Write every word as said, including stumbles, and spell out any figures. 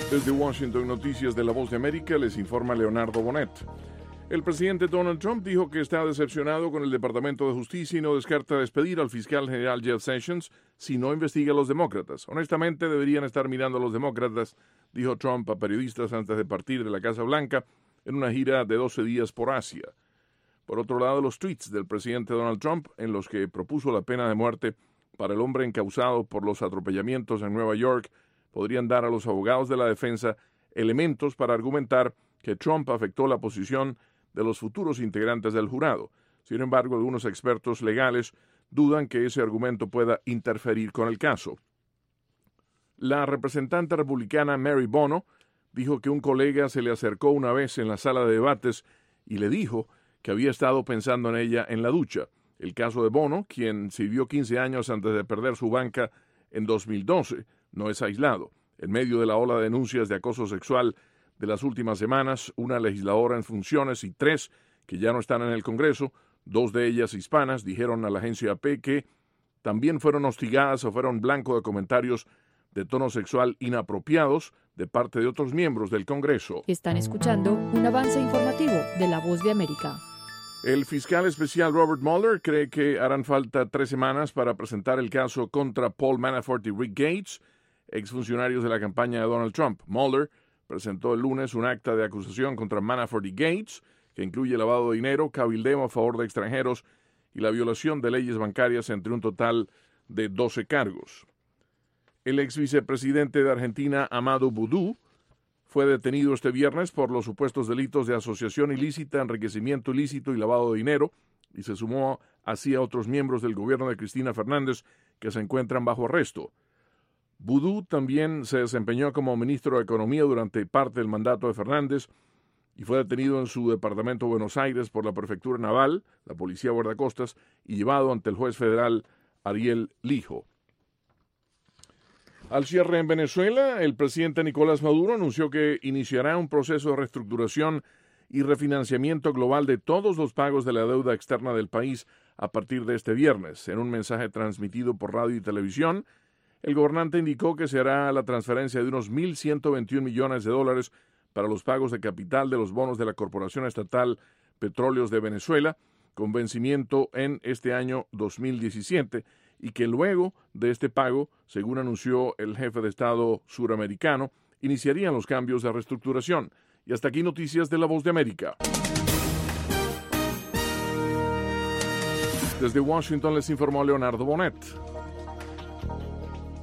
Desde Washington, Noticias de La Voz de América, les informa Leonardo Bonet. El presidente Donald Trump dijo que está decepcionado con el Departamento de Justicia y no descarta despedir al fiscal general Jeff Sessions si no investiga a los demócratas. Honestamente, deberían estar mirando a los demócratas, dijo Trump a periodistas antes de partir de la Casa Blanca en una gira de doce días por Asia. Por otro lado, los tweets del presidente Donald Trump, en los que propuso la pena de muerte para el hombre encausado por los atropellamientos en Nueva York, podrían dar a los abogados de la defensa elementos para argumentar que Trump afectó la posición de los futuros integrantes del jurado. Sin embargo, algunos expertos legales dudan que ese argumento pueda interferir con el caso. La representante republicana Mary Bono dijo que un colega se le acercó una vez en la sala de debates y le dijo que había estado pensando en ella en la ducha. El caso de Bono, quien sirvió quince años antes de perder su banca en dos mil doce, no es aislado. En medio de la ola de denuncias de acoso sexual de las últimas semanas, una legisladora en funciones y tres que ya no están en el Congreso, dos de ellas hispanas, dijeron a la agencia A P que también fueron hostigadas o fueron blanco de comentarios de tono sexual inapropiados de parte de otros miembros del Congreso. Están escuchando un avance informativo de La Voz de América. El fiscal especial Robert Mueller cree que harán falta tres semanas para presentar el caso contra Paul Manafort y Rick Gates, exfuncionarios de la campaña de Donald Trump. Mueller presentó el lunes un acta de acusación contra Manafort y Gates, que incluye lavado de dinero, cabildeo a favor de extranjeros y la violación de leyes bancarias, entre un total de doce cargos. El ex vicepresidente de Argentina, Amadou Boudou, fue detenido este viernes por los supuestos delitos de asociación ilícita, enriquecimiento ilícito y lavado de dinero, y se sumó así a otros miembros del gobierno de Cristina Fernández que se encuentran bajo arresto. Boudou también se desempeñó como ministro de Economía durante parte del mandato de Fernández y fue detenido en su departamento de Buenos Aires por la Prefectura Naval, la Policía Guardacostas, y llevado ante el juez federal Ariel Lijo. Al cierre en Venezuela, el presidente Nicolás Maduro anunció que iniciará un proceso de reestructuración y refinanciamiento global de todos los pagos de la deuda externa del país a partir de este viernes. En un mensaje transmitido por radio y televisión, el gobernante indicó que se hará la transferencia de unos mil ciento veintiún millones de dólares para los pagos de capital de los bonos de la Corporación Estatal Petróleos de Venezuela, con vencimiento en este año dos mil diecisiete, y que luego de este pago, según anunció el jefe de Estado suramericano, iniciarían los cambios de reestructuración. Y hasta aquí noticias de La Voz de América. Desde Washington les informó Leonardo Bonet.